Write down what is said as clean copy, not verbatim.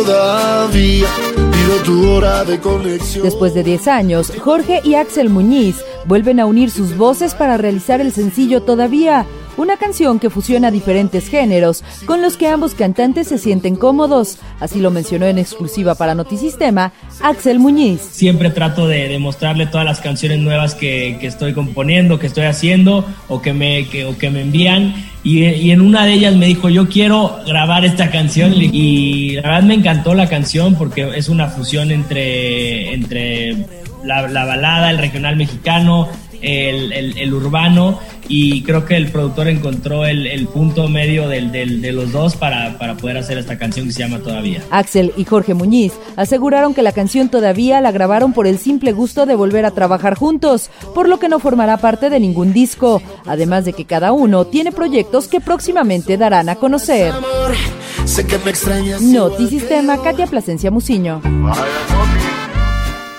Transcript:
todavía. Pido tu hora de conexión. Después de 10 años, Jorge y Axel Muñiz vuelven a unir sus voces para realizar el sencillo Todavía, una canción que fusiona diferentes géneros, con los que ambos cantantes se sienten cómodos. Así lo mencionó en exclusiva para Notisistema Axel Muñiz. Siempre trato de mostrarle todas las canciones nuevas que estoy componiendo, que estoy haciendo o que me envían. Y en una de ellas me dijo, yo quiero grabar esta canción. Y la verdad me encantó la canción porque es una fusión entre la balada, el regional mexicano, el urbano, y creo que el productor encontró el punto medio de los dos para poder hacer esta canción que se llama Todavía. Axel y Jorge Muñiz aseguraron que la canción Todavía la grabaron por el simple gusto de volver a trabajar juntos, por lo que no formará parte de ningún disco, además de que cada uno tiene proyectos que próximamente darán a conocer. Sé que me extrañas. Notisistema, Katia Plasencia Muciño. Vaya,